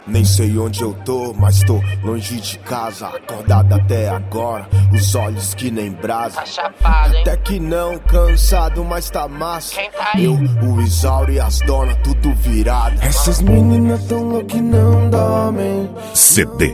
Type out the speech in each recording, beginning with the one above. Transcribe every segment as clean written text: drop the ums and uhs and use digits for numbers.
Nem sei onde eu tô, mas tô longe de casa. Acordado até agora, os olhos que nem brasa. Tá chapado, hein? Até que não, cansado, mas tá massa. Quem tá aí? Eu, o Isauro e as donas, tudo virado. Essas meninas tão loucas que não dormem. CD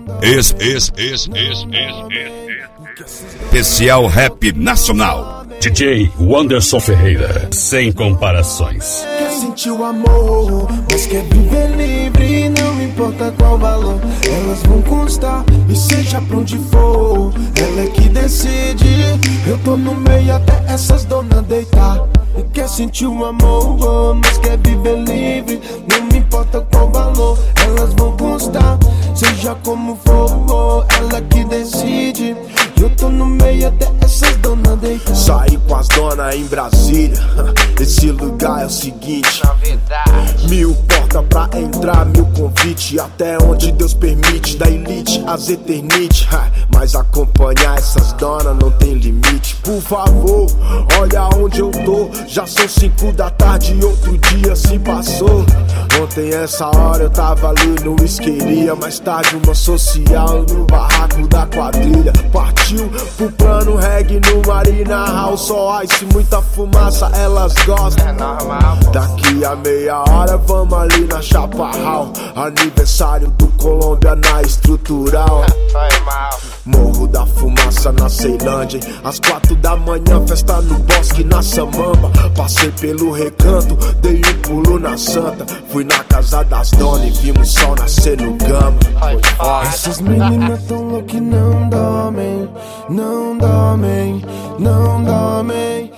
Especial Rap Nacional. DJ Wanderson Ferreira, sem comparações. Quer sentir o amor, mas quer viver livre, não importa qual valor. Elas vão constar, e seja pra onde for, ela é que decide. Eu tô no meio até essas donas deitar. E quer sentir o amor, mas quer viver livre, não me importa qual valor. Elas vão constar, seja como for, ela que decide. Eu tô no meio até essas donas deitar. Saí com as donas em Brasília. Esse lugar é o seguinte: Novidade. 1000 portas pra entrar, 1000 convite. Até onde Deus permite, da elite às eternite. Mas acompanhar essas donas não tem limite. Por favor, olha onde eu tô. Já são 5 da tarde e outro dia se passou. Ontem essa hora eu tava ali no isqueria. Mais tarde uma social no barraco da quadrilha. Partiu pro plano reggae no Marina House. Só ice, muita fumaça, elas gostam. É normal, pô. Daqui a meia hora vamos ali na Chaparral. Aniversário do Colômbia na Estrutural. Foi mal. Morro da Fumaça na Ceilândia. Às 4 da manhã, festa no bosque na Samamba. Passei pelo recanto, dei um pulo na Santa. Fui na casa das donas e vimos o sol nascer no Gama. Foi foda. Essas meninas tão loucas que não dormem, não dormem, não dormem.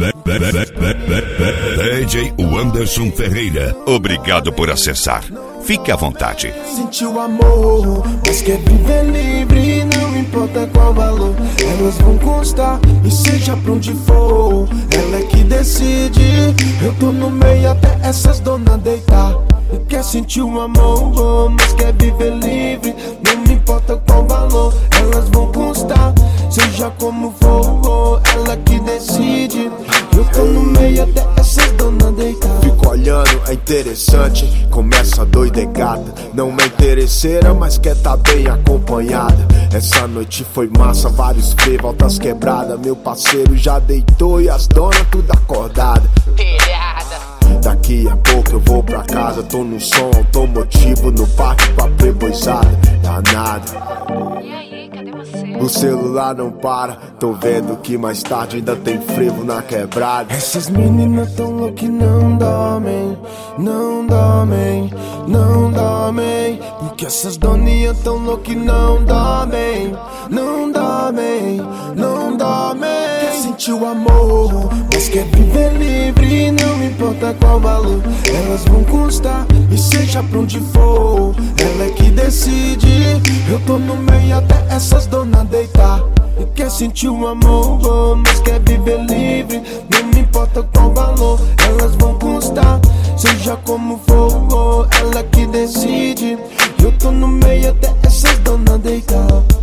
DJ Wanderson Ferreira, obrigado por acessar. Fique à vontade. Sentiu o amor, mas quer viver livre, não importa qual valor. Elas vão constar, e seja pra onde for, ela é que decide. Eu tô no meio até essas donas deitar. E quer sentir o amor, mas quer viver livre, não me importa qual valor. Elas vão constar, seja como for, ela que decide. Eu tô no meio até essas donas deitar. Fico olhando, é interessante, começa doida e gata. Não é interesseira, mas quer tá bem acompanhada. Essa noite foi massa, vários frevos, altas quebradas. Meu parceiro já deitou e as donas tudo acordada. Pilhada. Daqui a pouco eu vou pra casa, tô no som automotivo no parque com a playboyzada. Danada. E aí, cadê você? O celular não para, tô vendo que mais tarde ainda tem frevo na quebrada. Essas meninas tão loucas que não dormem, não dormem, não dormem. Porque essas doninhas tão loucas que não dormem, não dormem, não dormem. Quer sentir o amor, mas quer viver livre, não importa qual valor. Elas vão constar, e seja pra onde for, ela é que decide. Eu tô no meio até essas donas deitar. E quer sentir o amor, mas quer viver livre, não me importa qual valor. Elas vão constar, seja como for, ela que decide. Eu tô no meio até essas donas deitar.